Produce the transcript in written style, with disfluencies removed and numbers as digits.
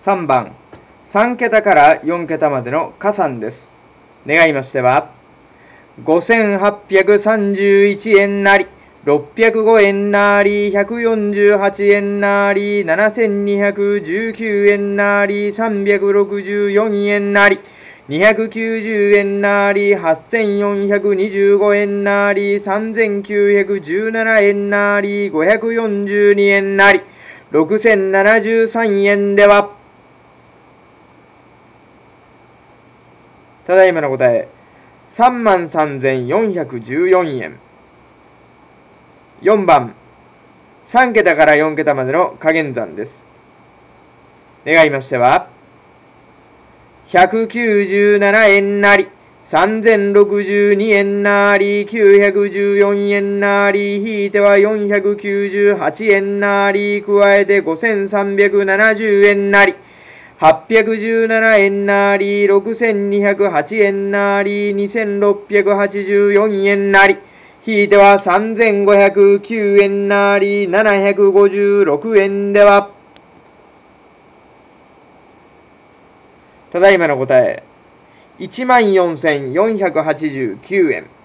3番、3桁から4桁までの加算です。願いましては、5831円なり、605円なり、148円なり、7219円なり、364円なり、290円なり、8425円なり、3917円なり、542円なり、6073円では、ただいまの答え、33,414円。4番、3桁から4桁までの加減算です。願いましては、197円なり、3062円なり、914円なり、引いては498円なり、加えて5370円なり、817円なり、6208円なり、2684円なり、引いては3509円なり、756円では、ただいまの答え、14,489円。